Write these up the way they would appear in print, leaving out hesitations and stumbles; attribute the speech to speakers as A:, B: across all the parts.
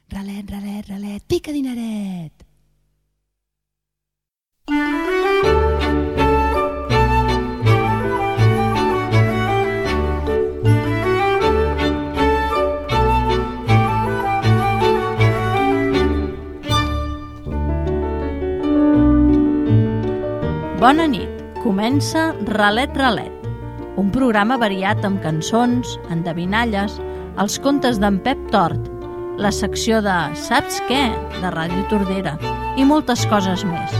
A: Ralet, ralet, ralet, pica dineret!
B: Bona nit, comença Ralet Ralet, un programa variat amb cançons, endevinalles, els contes d'en Pep Tort, la secció de Saps què? De Ràdio Tordera i moltes coses més.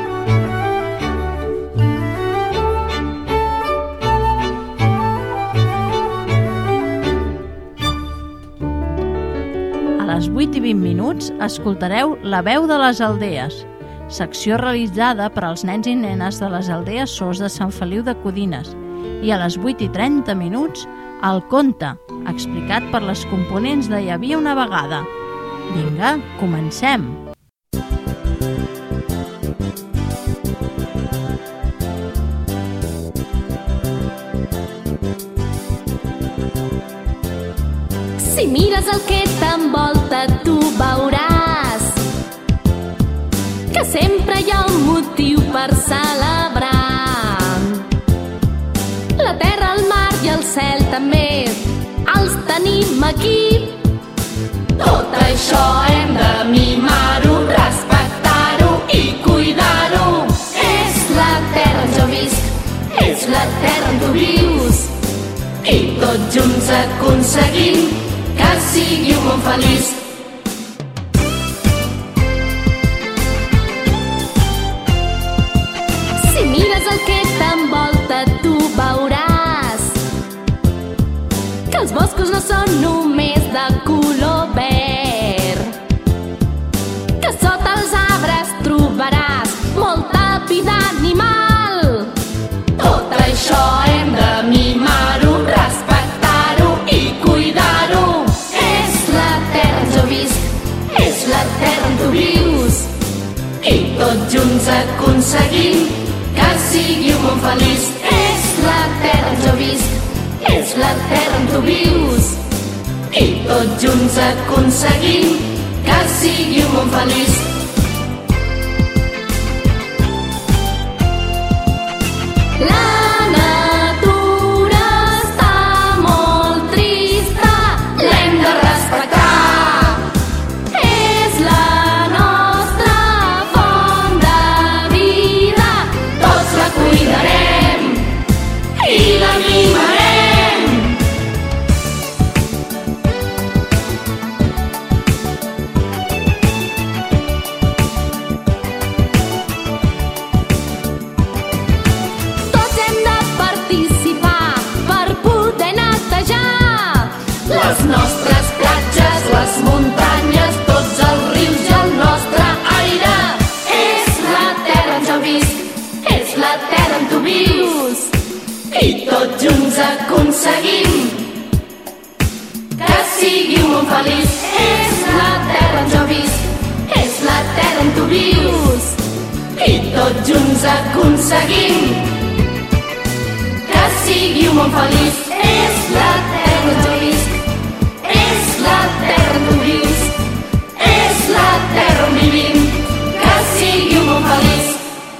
B: A les 8:20 escoltareu La veu de les aldees, secció realitzada per als nens i nenes de les aldees Sos de Sant Feliu de Codines, i a les 8:30 el conte, explicat per les components de Hi havia una vegada. Vinga, comencem!
C: Si mires el que t'envolta, tu veuràs que sempre hi ha un motiu per celebrar. La terra, el mar i el cel també els tenim aquí. Tot això hem de mimar-ho, respectar-ho i cuidar-ho. És la terra on jo visc, és la terra on tu vius, i tots junts aconseguim que sigui un món feliç. Si mires el que t'envolta, tu veuràs que els boscos no són només de color verd, que sota els arbres trobaràs molta vida animal. Tot això hem de mimar-ho, respectar-ho i cuidar-ho. És la terra on jo visc, és la terra on tu vius, i tots junts aconseguim que sigui un món feliç. És la terra on jo visc, és la terra on tu vius, i tots junts aconseguim que sigui un món feliç. La natura està molt trista, l'hem de respectar. És la nostra font de vida, tots la cuidarem i la mimarem. Tots hem de participar per poder netejar les nostres platges, les muntanyes, tots els rius i el nostre aire. És la terra on jo visc, és la terra on tu vius, i tots junts aconseguim que sigui un món feliç. És la terra on jo visc, és la terra on tu vius, i tots junts aconseguim que sigui un món feliç. És la terra on jo visc, és la terra on tu vius, és la terra on vivim, que sigui un món feliç.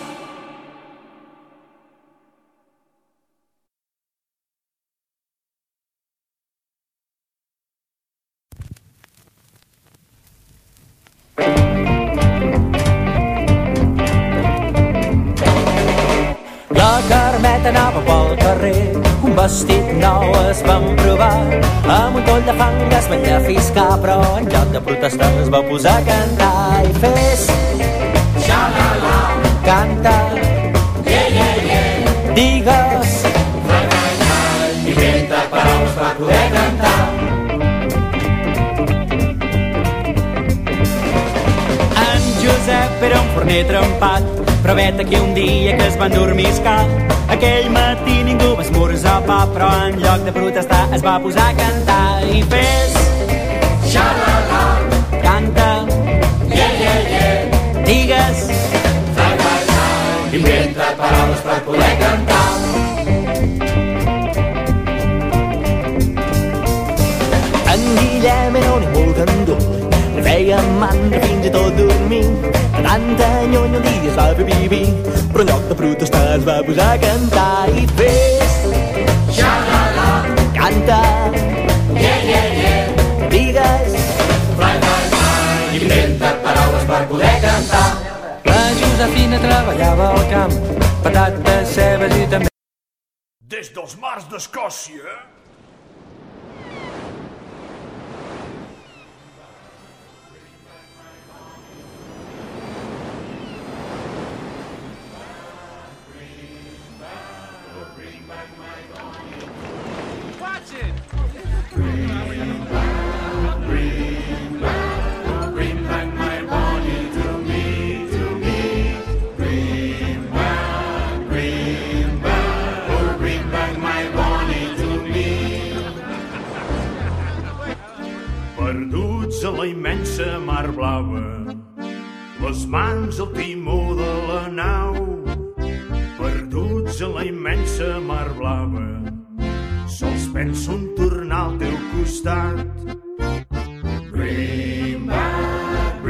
D: La Carmeta anava pel carrer, un vestit nou es van provar, amb un toll de fang es veia fiscar, però en lloc de protestar es va posar a cantar i fes xa-la-la, canta, digues, inventa paraules per poder cantar. En Josep era un forner trempat, però vet aquí un dia que es van dormiscar. Aquell matí ningú va esmorzar pa, però en lloc de protestar es va posar a cantar i fes xa-la-la, canta, digues, inventa paraules per poder cantar. En Guillem era un molt gandul, feia fèiem mandra fins i tot dormir. De tanta nyonya un dia es va fer pipí, però en lloc de protestar es va posar a cantar. I fes, xa-la-la, canta, digues, i inventa paraules per poder cantar.
E: La Josefina treballava al camp, patates, cebes i també...
F: Des dels mars d'Escòcia... Perduts a la immensa mar blava, les mans al timó de la nau. Perduts a la immensa mar blava, sols penso en tornar al teu costat. Bring back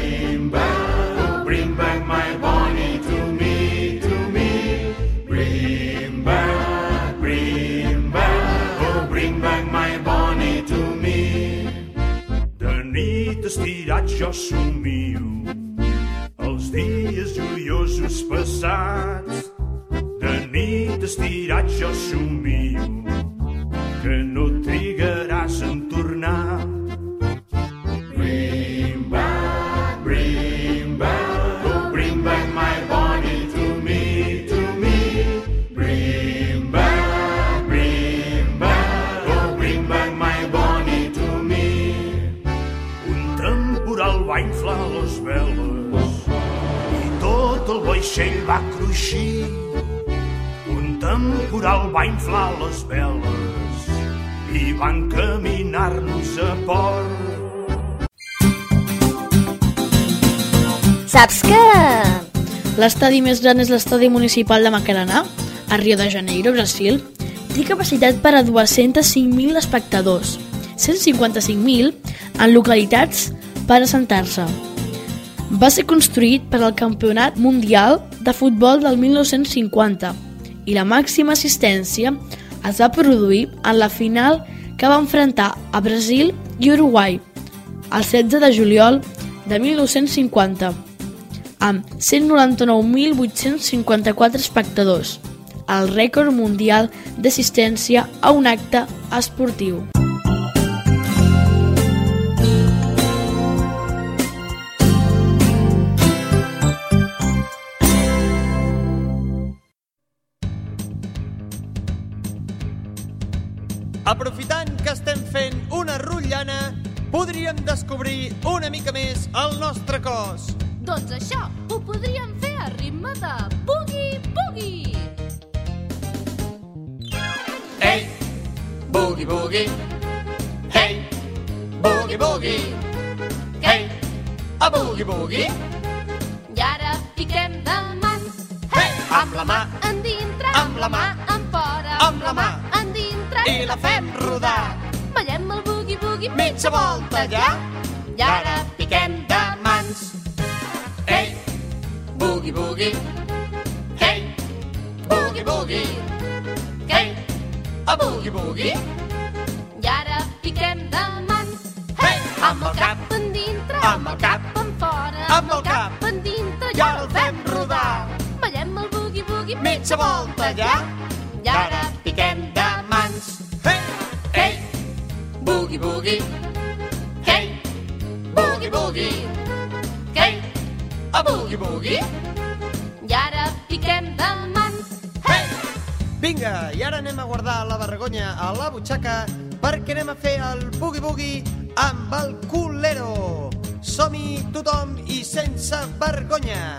F: my Bonnie to me, to me. Bring back, oh bring back my Bonnie to me. De nit estirats jo somio els dies joiosos passats. De nit estirats jo somio que no trigaràs en tornar. Bring back, oh bring back my Bonnie to me, to me. Bring back, oh bring back my Bonnie to me. Un temporal va inflar les veles i tot el vaixell va cruixir. Un temporal va inflar les veles i van caminar-nos a port.
G: Saps que
H: l'estadi més gran és l'estadi municipal de Macarena, a Rio de Janeiro, Brasil? Té capacitat per a 205.000 espectadors, 155.000 en localitats per assentar-se. Va ser construït per al Campionat Mundial de Futbol del 1950 i la màxima assistència es va produir en la final que va enfrontar a Brasil i Uruguai el 16 de juliol de 1950 amb 199.854 espectadors, el rècord mundial d'assistència a un acte esportiu.
I: Aprofitant que estem fent una rotllana, podríem descobrir una mica més el nostre cos.
C: Doncs això ho podríem fer a ritme de Boogie Boogie.
I: Hey, boogie boogie. Hey, boogie boogie. Hey, a boogie boogie.
C: I ara piquem de mans.
I: Hey, amb la mà
C: endintre,
I: amb la mà
C: enfora,
I: amb la mà
C: endintre
I: i la fem rodar.
C: Ballem el Boogie Boogie
I: Mitja volta ja.
C: I ara piquem de mans.
I: Hey, boogie boogie. Hey, boogie boogie. Hey, a boogie boogie.
C: I ara piquem de mans.
I: Hey,
C: Amb el cap endintre,
I: amb el cap
C: enfora,
I: amb el cap
C: endintre
I: i ara el fem rodar.
C: Ballem el Boogie Boogie
I: Mitja volta ja.
C: I ara piquem de mans.
I: Hey, hey, boogie boogie. Hey, boogie boogie. Hey, a boogie boogie.
C: I ara piquem de mans.
I: Hey! Vinga, i ara anem a guardar la vergonya a la butxaca perquè anem a fer el boogie-boogie amb el culero. Som-hi tothom i sense vergonya.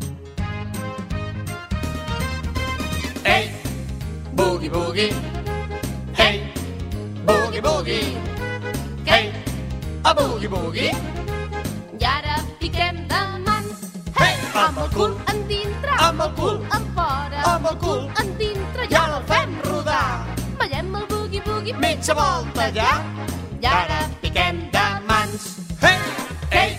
I: Hey, boogie-boogie. Hey, boogie-boogie. Hey, a boogie-boogie.
C: I ara piquem de mans.
I: Hey, amb el cul
C: endintre,
I: amb el cul
C: enfora,
I: amb el cul
C: endintre
I: i ara el fem rodar.
C: Ballem el Boogie Boogie
I: Mitja volta ja.
C: I ara piquem de mans.
I: Hey, hey,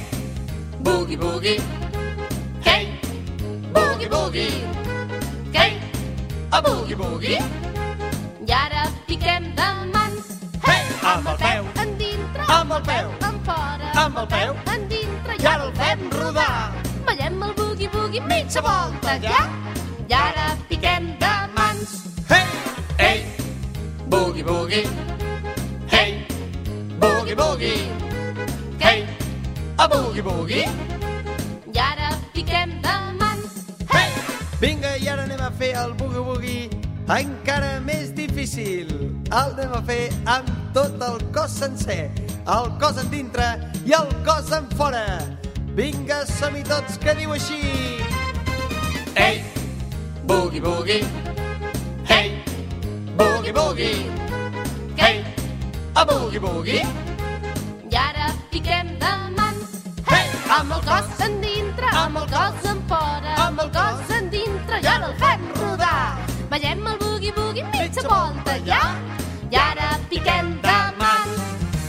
C: boogie boogie. Hey, boogie boogie. Hey, a boogie boogie. I ara piquem de mans.
I: Hey, amb el peu,
C: Endintre,
I: amb el peu,
C: en fora,
I: amb el peu,
C: endintre,
I: i ara el fem rodar.
C: ballem el boogie boogie mitja volta ja. I ara piquem de mans.
I: Hey,
C: Hey, boogie boogie. Hey, boogie boogie. Hey, a boogie boogie. I ara piquem de mans.
I: hey! Vinga, i ara anem a fer el boogie-boogie encara més difícil. El anem a fer amb tot el cos sencer, el cos en dintre i el cos en fora. Vinga, som-hi tots, que diu així.
C: Hey, boogie boogie. Hey, boogie boogie. Hey, a boogie boogie. I ara piquem de mans.
I: Hey,
C: Amb el cos en dintre, amb el cos en fora, amb el cos en dintre, i ara el fem rodar. Ballem el boogie boogie mitja volta ja. I ara piquem de mans.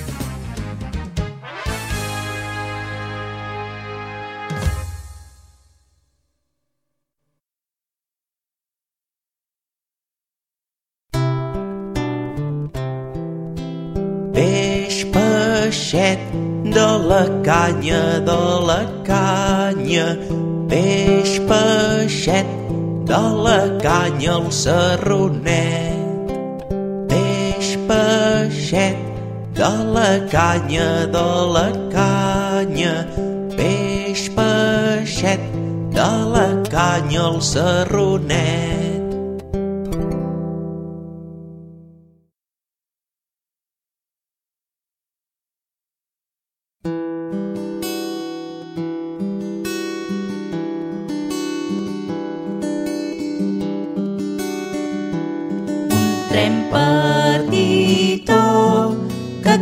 D: Peix, peixet, de la canya, de la canya. Peix, peixet, de la canya al serronet. Peix, peixet, de la canya, de la canya. Peix, peixet, de la canya al serronet.
G: Tren petitó que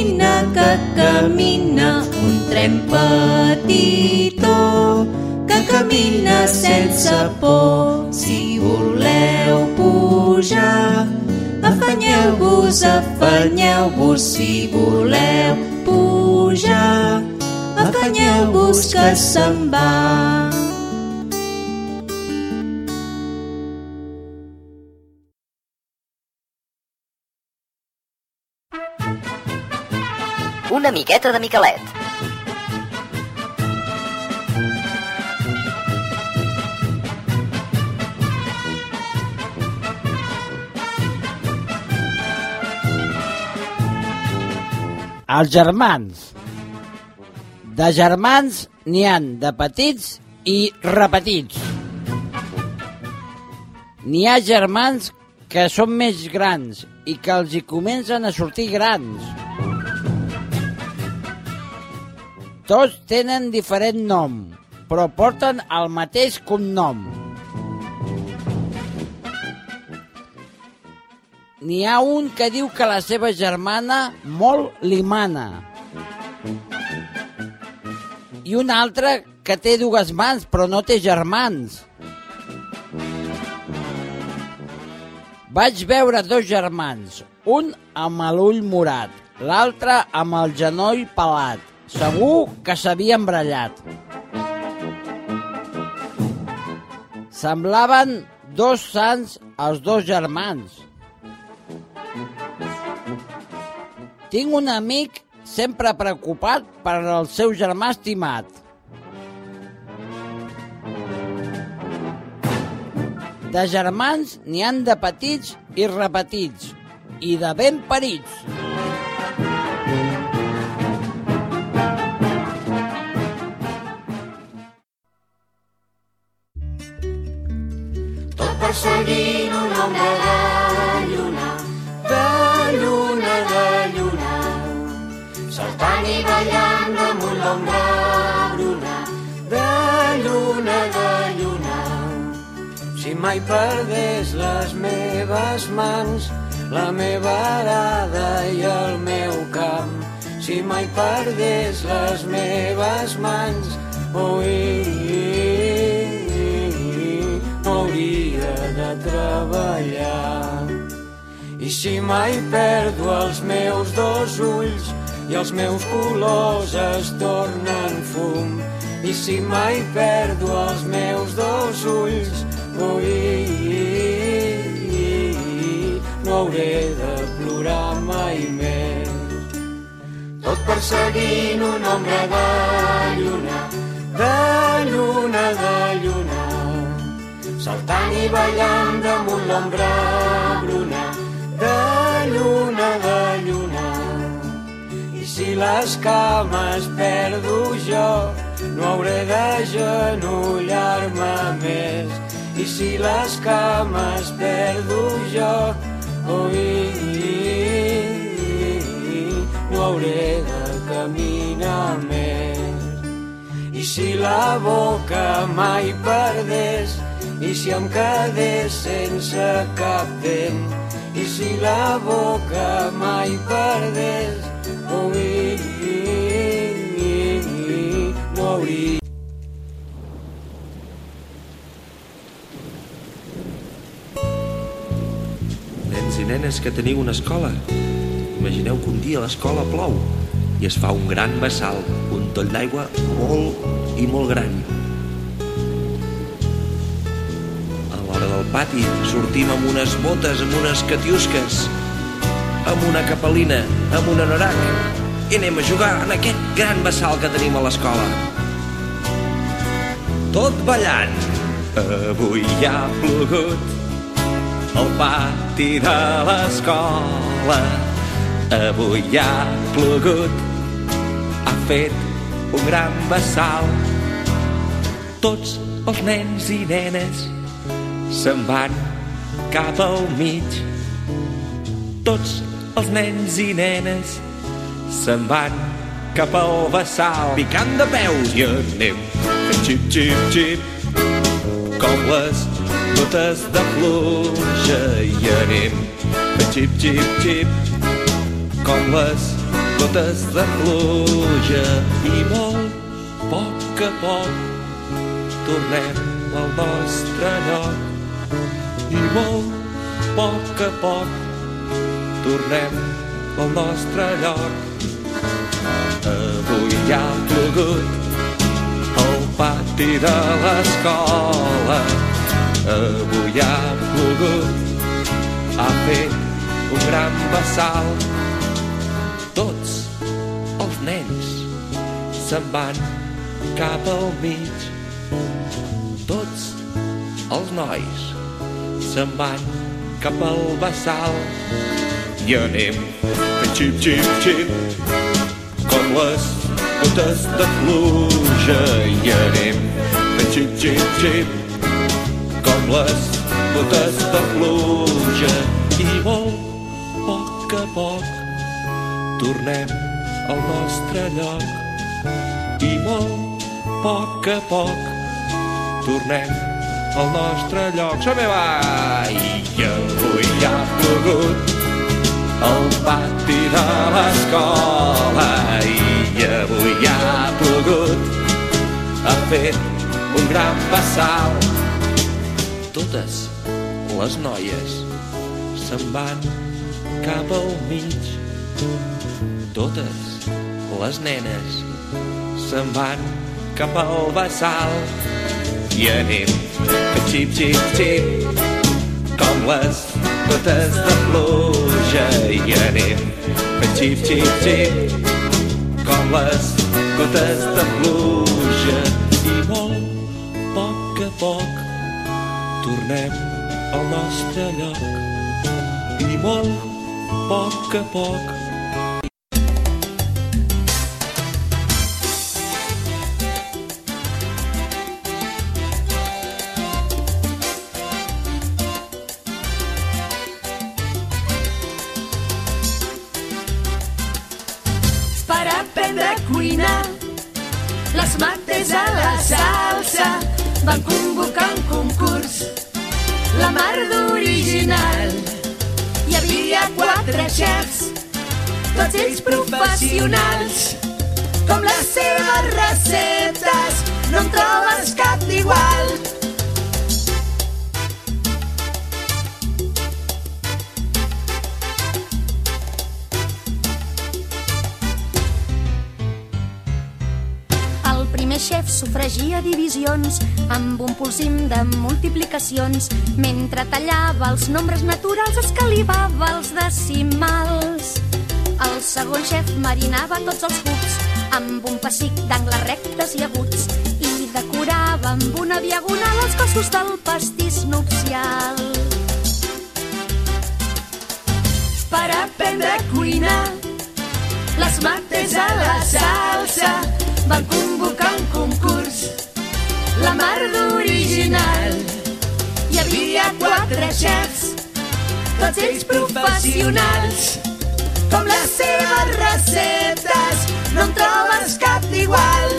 G: camina, un tren petitó que camina sense por. Si voleu pujar, afanyeu-vos, si voleu pujar, afanyeu-vos que se'n va.
J: Una miqueta de Miquelet.
K: Els germans. De germans n'hi han de petits i repetits. N'hi ha germans que són més grans i que els hi comencen a sortir grans. Tots tenen diferent nom, però porten el mateix cognom. N'hi ha un que diu que la seva germana molt li mana. I un altre que té dues mans però no té germans. Vaig veure dos germans, un amb l'ull morat, l'altre amb el genoll pelat. Segur que s'havien barallat. Semblaven dos sants els dos germans. Tinc un amic sempre preocupat per el seu germà estimat. De germans n'hi han de petits i repetits, i de ben parits.
C: Tot perseguint una ombra de lluna, de lluna, de lluna, saltant i ballant damunt l'ombra bruna, de lluna, de lluna.
E: Si mai perdés les meves mans, la meva arada i el meu camp. Si mai perdés les meves mans, hauria de treballar. I si mai perdo els meus dos ulls i els meus colors es tornen fum, i si mai perdo els meus dos ulls, no hauré de plorar mai més. Tot perseguint una ombra de lluna, saltant i ballant damunt l'ombra bruna, de lluna. I si les cames perdo jo, no hauré d'agenollar-me més. I si les cames perdo jo, no hauré de caminar més. I si la boca mai perdés, i si em quedés sense cap dent, i si la boca mai perdés, no hauria.
L: Nens i nenes que teniu una escola, imagineu que un dia a l'escola plou i es fa un gran bassal, un toll d'aigua molt i molt gran. A l'hora del pati sortim amb unes botes, amb unes catiusques, amb una capelina, amb un anorac, i anem a jugar en aquest gran bassal que tenim a l'escola. Tot ballant. Avui ha plogut al pati de l'escola. Avui ha plogut, ha fet un gran bassal. Tots els nens i nenes se'n van cap al mig. Tots els nens i nenes se'n van cap al bassal, picant de peus, i anem fent xip, xip, xip, com les gotes de pluja, i anem fent xip, xip, xip, com les gotes de pluja, i molt poc a poc tornem al nostre lloc, i molt poc a poc tornem al nostre lloc. Avui ha plogut al pati de l'escola. Avui ha plogut, ha fet un gran bassal. Tots els nens se'n van cap al mig. Tots els nois se'n van cap al bassal. I anem fent xip, xip, xip, com les gotes de pluja. I anem fent xip, xip, xip, com les gotes de pluja. I molt poc a poc tornem al nostre lloc. I molt poc a poc tornem al nostre lloc. Som-hi, va! I avui ha plogut al pati de l'escola. I avui ha plogut, ha fet un gran bassal. Totes les noies se'n van cap al mig. Totes les nenes se'n van cap al bassal. I anem fent xip, xip, xip, com les gotes de pluja. I anem fent xip, xip, xip, com les gotes de pluja. I molt poc a poc tornem al nostre lloc. I molt poc a poc.
C: Per aprendre a cuinar, les mates a la salsa van convocar un concurs, la mar d'original. Hi havia 4 xefs, tots ells professionals. Com les seves receptes, no en trobes cap d'igual. El primer xef sofregia divisions amb un pulsim de multiplicacions. Mentre tallava els nombres naturals, escalivava els decimals. El segon xef marinava tots els cups amb un pessic d'angles rectes i aguts i decorava amb una diagonal els cossos del pastís nupcial. Per aprendre a cuinar, les mates a la salsa van convocar un concurs, la mar d'original. Hi havia 4 xefs, tots ells professionals. Com les seves receptes, no en trobes cap d'igual.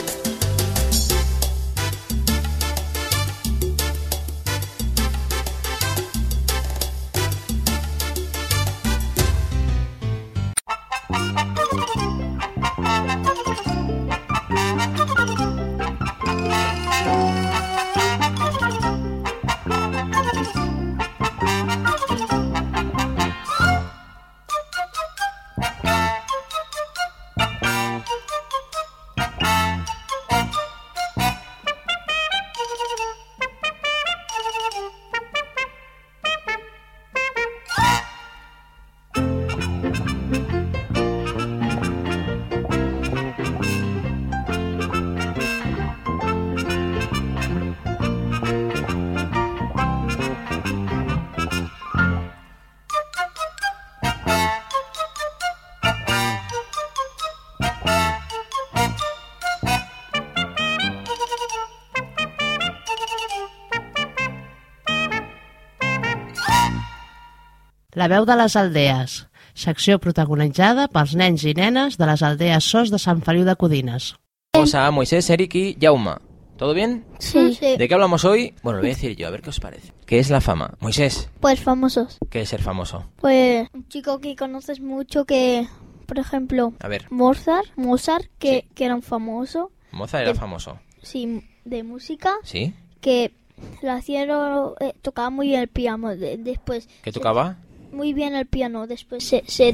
M: La veu de les aldees, secció protagonitzada pels nens i nenes de les aldees Sos de Sant Feliu de Codines.
N: Vamos a Moisés, Eric y Yauma. ¿Todo bien?
O: Sí.
N: ¿De qué hablamos hoy? Bueno, lo voy a decir yo, a ver qué os parece. ¿Qué es la fama? Moisés,
O: Pues famosos.
N: ¿qué es ser famoso?
O: Pues un chico que conoces mucho que, por ejemplo,
N: A ver,
O: Mozart, que era un famoso.
N: Mozart era
O: de-
N: famoso.
O: Sí, de música,
N: ¿Sí?
O: que lo hicieron, tocaba muy bien el piano. Después
N: ¿Qué tocaba?
O: muy bien el piano. Después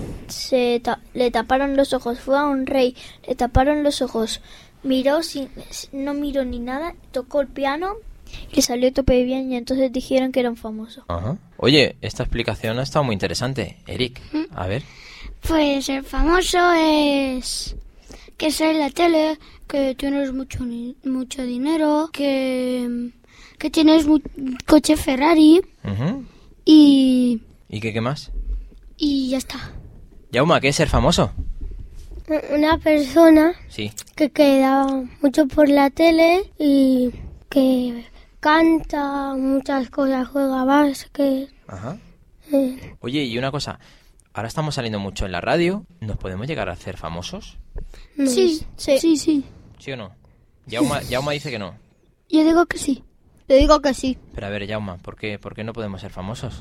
O: le taparon los ojos. Fue a un rey, le taparon los ojos. Miró, no miró ni nada, tocó el piano y le salió tope bien y entonces dijeron que era un famoso.
N: Ajá. Oye, esta explicación ha estado muy interesante. Eric, a ver.
P: Pues ser famoso es que sale en la tele, que tienes mucho dinero, que tienes coche Ferrari
N: Ujú.
P: y
N: ¿Y qué más?
P: ya está.
N: Yauma, ¿qué es ser famoso?
P: Una persona
N: Sí.
P: que queda mucho por la tele y que canta muchas cosas, juega básquet.
N: Ajá. Oye, y una cosa. Ahora estamos saliendo mucho en la radio. ¿Nos podemos llegar a hacer famosos?
P: No. Sí.
N: ¿Sí o no? Yauma dice que no.
P: Yo digo que sí.
O: Yo digo que sí.
N: Pero a ver, Yauma, ¿por qué no podemos ser famosos?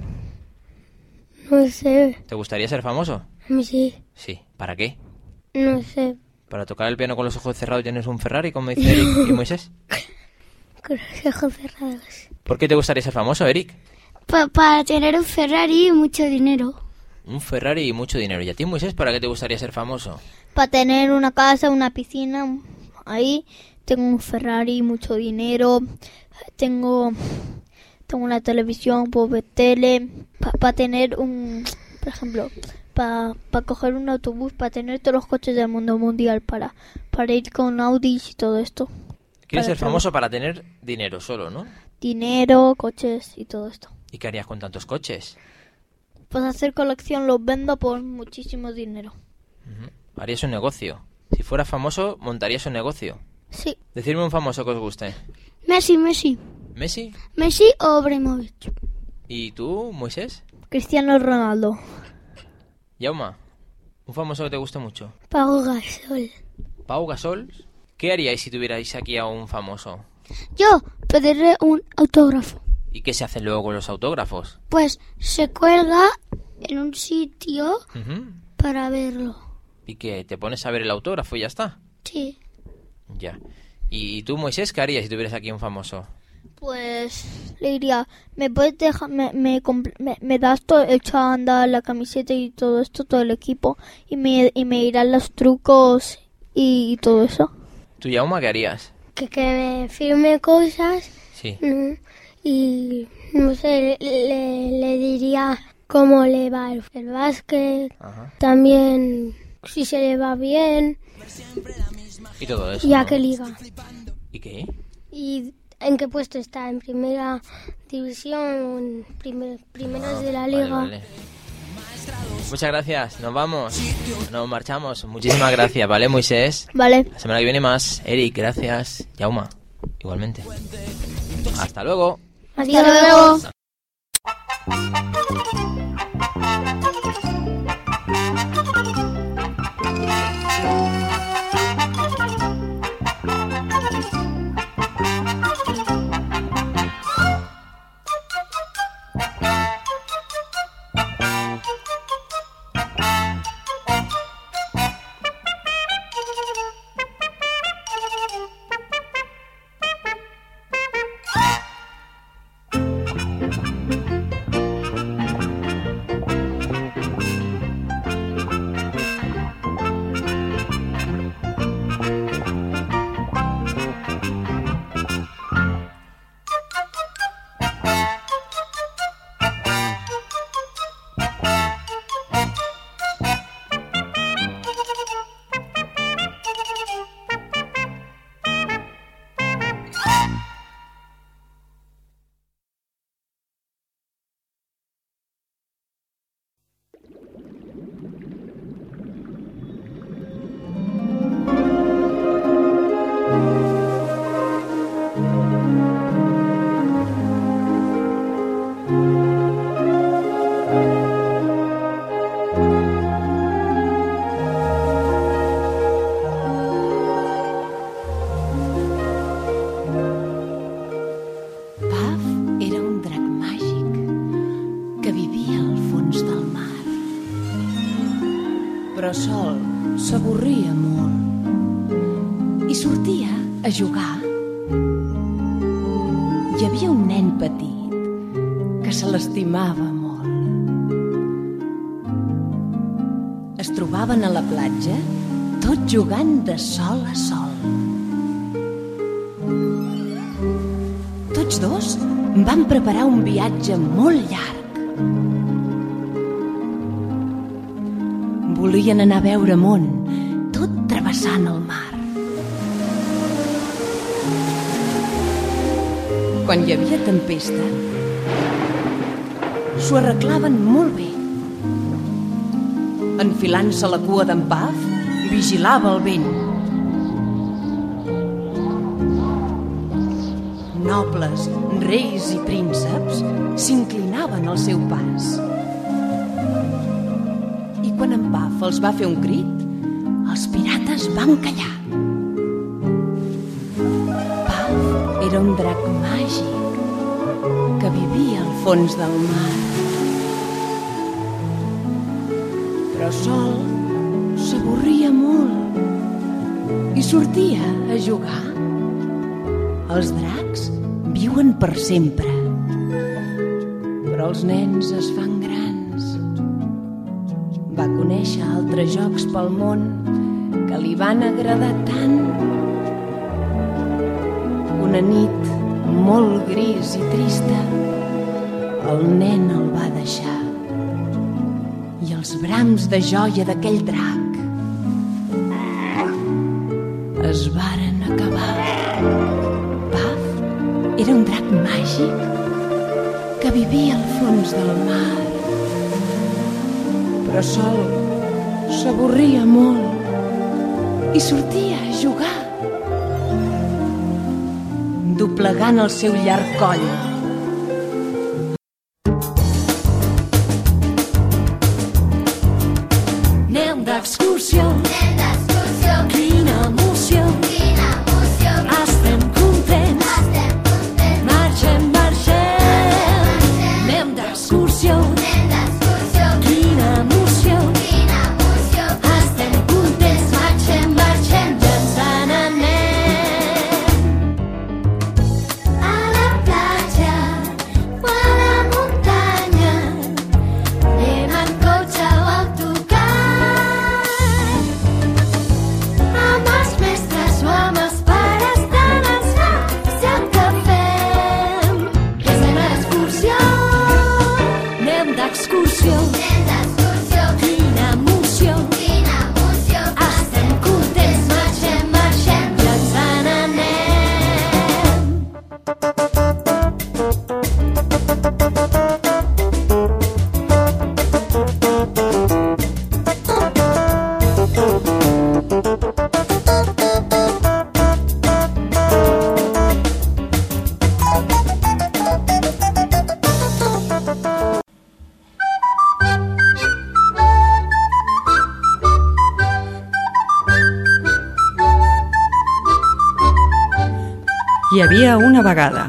P: No sé.
N: ¿Te gustaría ser famoso?
P: A mí sí.
N: Sí. ¿Para qué?
P: No sé.
N: ¿Para tocar el piano con los ojos cerrados y tienes un Ferrari, como dice Eric y Moisés?
P: Con los ojos cerrados.
N: ¿Por qué te gustaría ser famoso, Eric?
P: Para tener un Ferrari y mucho dinero.
N: Un Ferrari y mucho dinero. ¿Y a ti, Moisés, para qué te gustaría ser famoso?
O: Para tener una casa, una piscina, ahí tengo un Ferrari, mucho dinero, tengo una televisión, puedo ver tele, para tener un, por ejemplo, para coger un autobús, para tener todos los coches del mundo mundial, para ir con Audi y todo esto.
N: ¿Quieres
O: Para
N: ser famoso para tener dinero solo, no?
O: Dinero, coches y todo esto.
N: ¿Y qué harías con tantos coches?
O: Pues hacer colección, los vendo por muchísimo dinero.
N: Ujú. Harías un negocio. Si fueras famoso, montarías un negocio.
O: Sí.
N: Decidme un famoso que os guste.
P: Messi.
N: ¿Messi?
P: Messi o Ibrahimovic.
N: ¿Y tú, Moisés?
O: Cristiano Ronaldo.
N: Yauma, un famoso que te guste mucho.
P: Pau Gasol.
N: Pau Gasol. ¿Qué haríais si tuvierais aquí a un famoso?
P: Yo pediré un autógrafo.
N: ¿Y qué se hace luego con los autógrafos?
P: Pues se cuelga en un sitio
N: Ujú.
P: para verlo.
N: ¿Y qué? ¿Te pones a ver el autógrafo y ya está?
P: Sí.
N: Ya. ¿Y tú, Moisés, qué harías si tuvieras aquí un famoso?
O: Pues le diría, ¿me puedes dejar, me das todo el chándal, la camiseta y todo esto, todo el equipo? Y me irán los trucos y todo eso.
N: ¿Tú, Jaume, qué harías?
P: Que me firme cosas.
N: Sí.
P: Y no sé, le diría cómo le va el básquet. Ajá. También si se le va bien.
N: Y todo eso.
P: ¿Y a qué liga?
N: ¿Y qué?
P: ¿Y en qué puesto está? ¿En primera división o en primeras de la liga?
N: Vale. Muchas gracias, nos vamos, nos marchamos. Muchísimas gracias, ¿vale, Moisés?
P: Vale.
N: La semana que viene más. Eric, gracias. Jauma, igualmente. Hasta luego.
P: Hasta luego.
A: Sol s'avorria molt i sortia a jugar. Hi havia un nen petit que se l'estimava molt. Es trobaven a la platja, tot jugant de sol a sol. Tots dos van preparar un viatge molt llarg. Volien anar a veure món, tot travessant el mar. Quan hi havia tempesta, s'ho arreglaven molt bé. Enfilant-se la cua d'en Paf, vigilava el vent. Nobles, reis i prínceps s'inclinaven al seu pas. Quan en Paf els va fer un crit, els pirates van callar. Paf era un drac màgic que vivia al fons del mar. Però Sol s'avorria molt i sortia a jugar. Els dracs viuen per sempre, però els nens es fan grans. Va conèixer altres jocs pel món que li van agradar tant. Una nit molt gris i trista, el nen el va deixar. I els brams de joia d'aquell drac es varen acabar. Paf era un drac màgic que vivia al fons del mar. Però Sol s'avorria molt i sortia a jugar, doblegant el seu llarg coll. Anem d'excursió, quina emoció, estem contents, marxem, anem d'excursió.
C: A la platja
Q: Hi havia una vegada.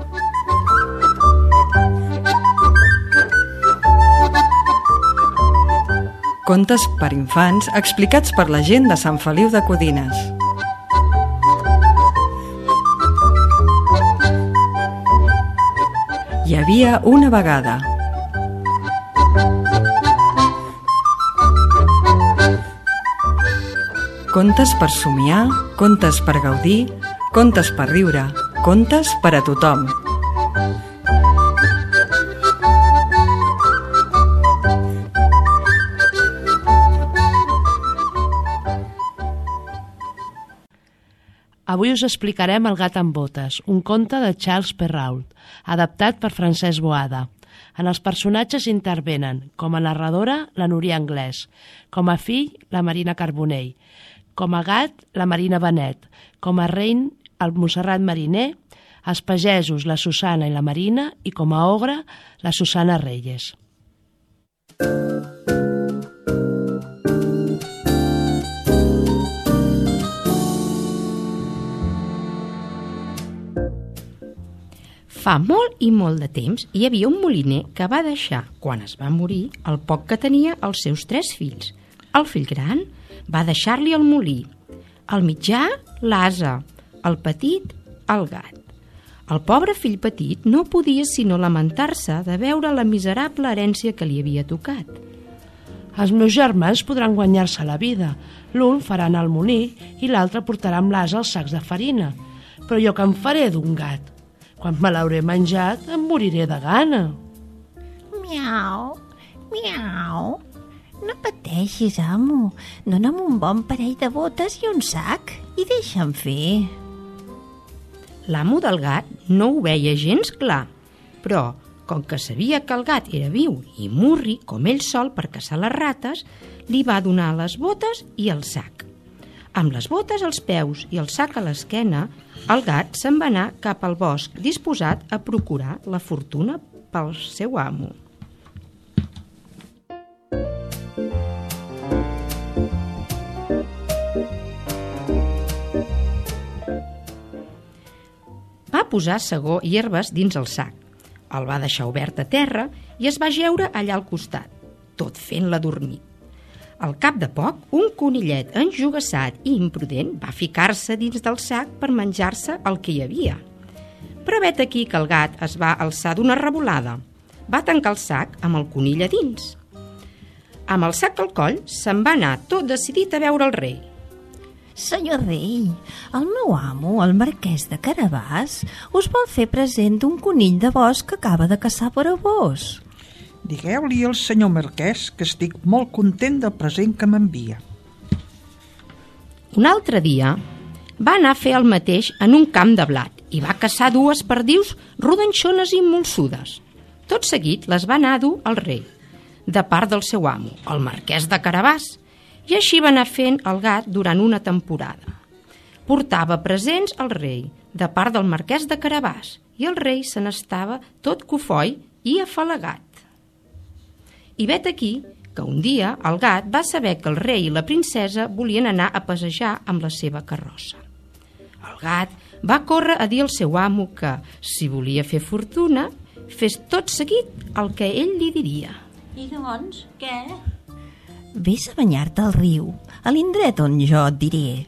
Q: Contes per infants explicats per la gent de Sant Feliu de Codines. Hi havia una vegada. Contes per somiar, contes per gaudir, contes per riure, contes per a tothom.
M: Avui us explicarem El gat amb botes, un conte de Charles Perrault, adaptat per Francesc Boada. En els personatges intervenen, com a narradora, la Núria Anglès, com a fill, la Marina Carbonell, com a gat, la Marina Benet, com a rein, el Montserrat Mariner, els pagesos, la Susana i la Marina, i com a ogre, la Susana Reyes.
R: Fa molt i molt de temps hi havia un moliner que va deixar, quan es va morir, el poc que tenia als seus 3 fills. El fill gran va deixar-li el molí, el mitjà l'ase, el petit el gat. El pobre fill petit no podia sinó lamentar-se de veure la miserable herència que li havia tocat.
M: Els meus germans podran guanyar-se la vida. L'un farà anar al molí i l'altre portarà amb l'ase els sacs de farina. Però jo què en faré d'un gat? Quan me l'hauré menjat, em moriré de gana.
S: Miau, miau. No pateixis, amo. Dóna'm un bon parell de botes i un sac i deixa'm fer.
R: L'amo del gat no ho veia gens clar, però, com que sabia que el gat era viu i murri, com ell sol per caçar les rates, li va donar les botes i el sac. Amb les botes als peus i el sac a l'esquena, el gat se'n va anar cap al bosc, disposat a procurar la fortuna pel seu amo. Va posar segó i herbes dins el sac. El va deixar obert a terra i es va jeure allà al costat, tot fent-la dormir. Al cap de poc, un conillet enjogassat i imprudent va ficar-se dins del sac per menjar-se el que hi havia. Però vet aquí que el gat es va alçar d'una revolada. Va tancar el sac amb el conill a dins. Amb el sac al coll, se'n va anar tot decidit a veure el rei.
S: Senyor rei, el meu amo, el marquès de Carabàs, us vol fer present d'un conill de bosc que acaba de caçar per a vos.
T: Digueu-li al senyor marquès que estic molt content del present que m'envia.
R: Un altre dia va anar a fer el mateix en un camp de blat i va caçar 2 perdius rodanxones i molsudes. Tot seguit les va anar a dur al rei, de part del seu amo, el marquès de Carabàs, i així va anar fent el gat durant una temporada. Portava presents al rei, de part del marquès de Carabàs, i el rei se n'estava tot cofoi i afalagat. I vet aquí que un dia el gat va saber que el rei i la princesa volien anar a passejar amb la seva carrossa. El gat va córrer a dir al seu amo que, si volia fer fortuna, fes tot seguit el que ell li diria.
S: I doncs, què? Vés a banyar-te al riu, a l'indret on jo et diré.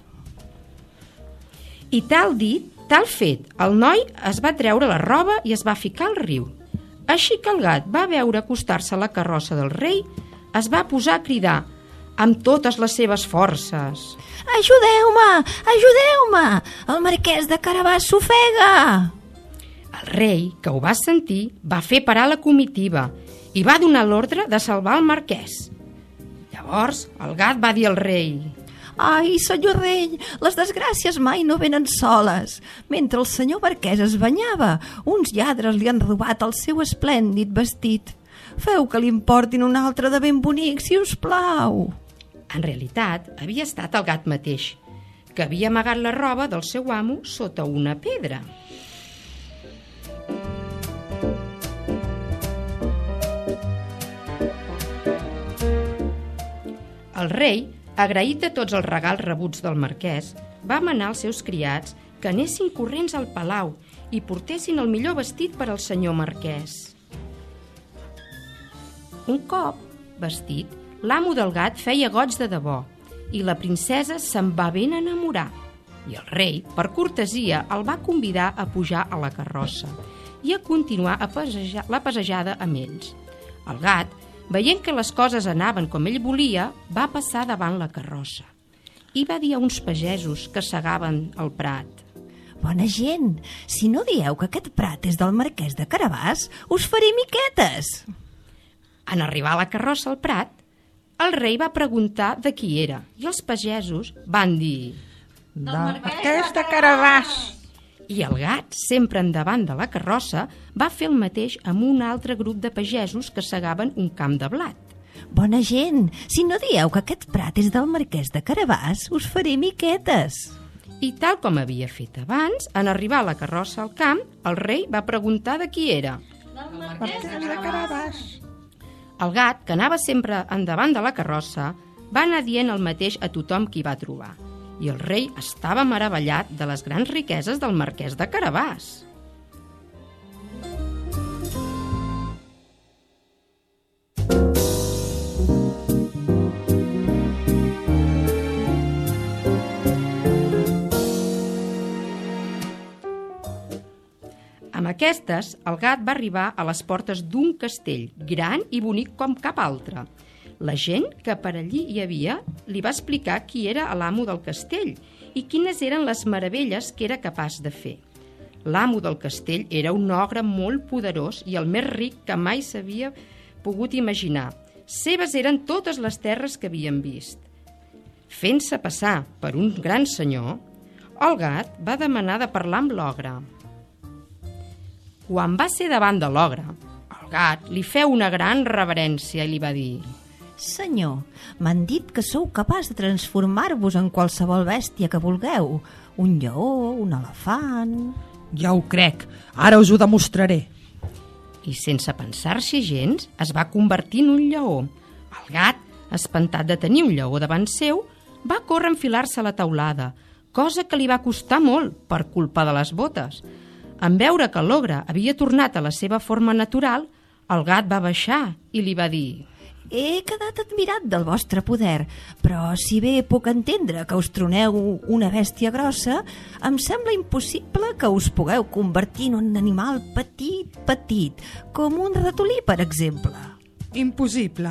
R: I tal dit, tal fet, el noi es va treure la roba i es va ficar al riu. Així que el gat va veure acostar-se a la carrossa del rei, es va posar a cridar amb totes les seves forces.
S: Ajudeu-me! Ajudeu-me! El marquès de Carabàs s'ofega!
R: El rei, que ho va sentir, va fer parar la comitiva i va donar l'ordre de salvar el marquès. Llavors, el gat va dir al rei:
S: Ai, senyor rei, les desgràcies mai no venen soles. Mentre el senyor marquès es banyava, uns lladres li han robat el seu esplèndid vestit. Feu que li importin un altre de ben bonic, si us plau.
R: En realitat, havia estat el gat mateix, que havia amagat la roba del seu amo sota una pedra. El rei, agraït de tots els regals rebuts del marquès, va manar els seus criats que anessin corrents al palau i portessin el millor vestit per al senyor marquès. Un cop vestit, l'amo del gat feia goig de debò i la princesa se'n va ben enamorar. I el rei, per cortesia, el va convidar a pujar a la carrossa i a continuar la passejada amb ells. El gat, veient que les coses anaven com ell volia, va passar davant la carrossa i va dir a uns pagesos que segaven el prat:
S: Bona gent, si no dieu que aquest prat és del marquès de Carabàs, us faré miquetes.
R: En arribar a la carrossa al prat, el rei va preguntar de qui era i els pagesos van dir:
T: Del marquès de Carabàs.
R: I el gat, sempre endavant de la carrossa, va fer el mateix amb un altre grup de pagesos que segaven un camp de blat.
S: Bona gent, si no dieu que aquest prat és del marquès de Carabàs, us faré miquetes.
R: I tal com havia fet abans, en arribar a la carrossa al camp, el rei va preguntar de qui era.
T: Del marquès de Carabàs.
R: El gat, que anava sempre endavant de la carrossa, va anar dient el mateix a tothom qui va trobar. I el rei estava meravellat de les grans riqueses del marquès de Carabàs. Amb aquestes, el gat va arribar a les portes d'un castell gran i bonic com cap altre. La gent que per allí hi havia li va explicar qui era l'amo del castell i quines eren les meravelles que era capaç de fer. L'amo del castell era un ogre molt poderós i el més ric que mai s'havia pogut imaginar. Seves eren totes les terres que havien vist. Fent-se passar per un gran senyor, el gat va demanar de parlar amb l'ogre. Quan va ser davant de l'ogre, el gat li feu una gran reverència i li va dir:
S: Senyor, m'han dit que sou capaç de transformar-vos en qualsevol bèstia que vulgueu. Un lleó, un elefant...
T: Ja ho crec, ara us ho demostraré.
R: I sense pensar-s'hi gens, es va convertir en un lleó. El gat, espantat de tenir un lleó davant seu, va córrer a enfilar-se a la teulada, cosa que li va costar molt per culpa de les botes. En veure que l'ogre havia tornat a la seva forma natural, el gat va baixar i li va dir:
S: He quedat admirat del vostre poder, però si bé puc entendre que us troneu una bèstia grossa, em sembla impossible que us pugueu convertir en un animal petit, com un ratolí, per exemple.
T: Impossible,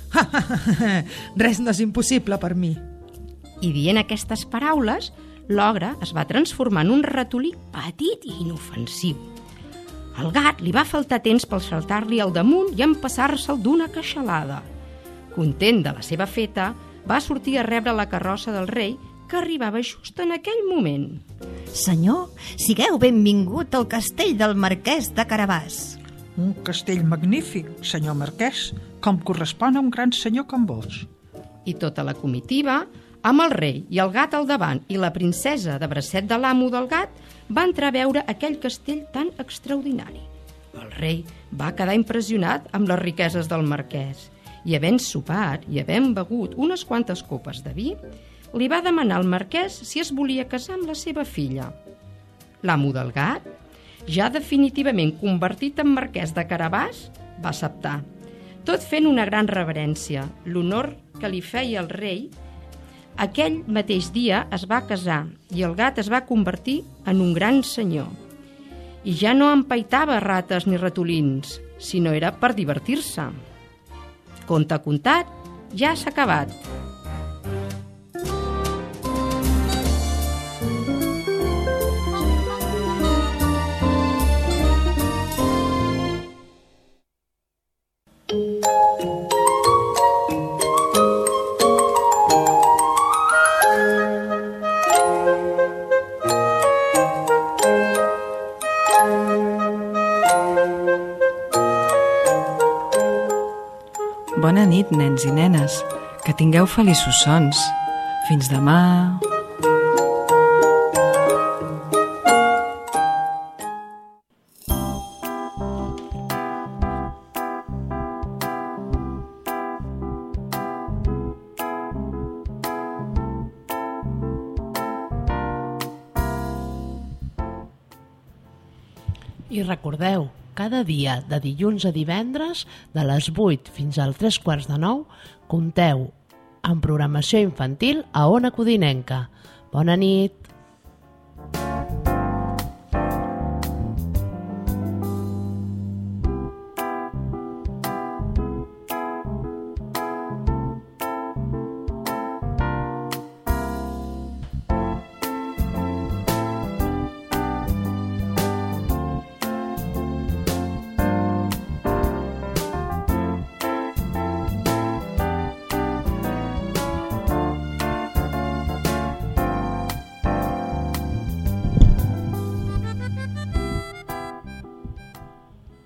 T: eh? Res no és impossible per mi.
R: I dient aquestes paraules, l'ogre es va transformar en un ratolí petit i inofensiu. Al gat li va faltar temps per saltar-li al damunt i empassar-se'l d'una queixalada. Content de la seva feta, va sortir a rebre la carrossa del rei, que arribava just en aquell moment.
S: Senyor, sigueu benvingut al castell del marquès de Carabàs.
T: Un castell magnífic, senyor marquès, com correspon a un gran senyor com vos.
R: I tota la comitiva, amb el rei i el gat al davant i la princesa de bracet de l'amo del gat, va entrar a veure aquell castell tan extraordinari. El rei va quedar impressionat amb les riqueses del marquès i, havent sopat i havent begut unes quantes copes de vi, li va demanar al marquès si es volia casar amb la seva filla. L'amo del gat, ja definitivament convertit en marquès de Carabàs, va acceptar, tot fent una gran reverència. L'honor que li feia el rei. Aquell mateix dia es va casar i el gat es va convertir en un gran senyor. I ja no empaitava rates ni ratolins, sinó era per divertir-se. Conte contat, ja s'ha acabat.
Q: Bona nit, nens i nenes. Que tingueu feliços sons. Fins demà.
M: I recordeu, cada dia de dilluns a divendres, de les 8 fins al 8:45, compteu en programació infantil a Ona Codinenca. Bona nit!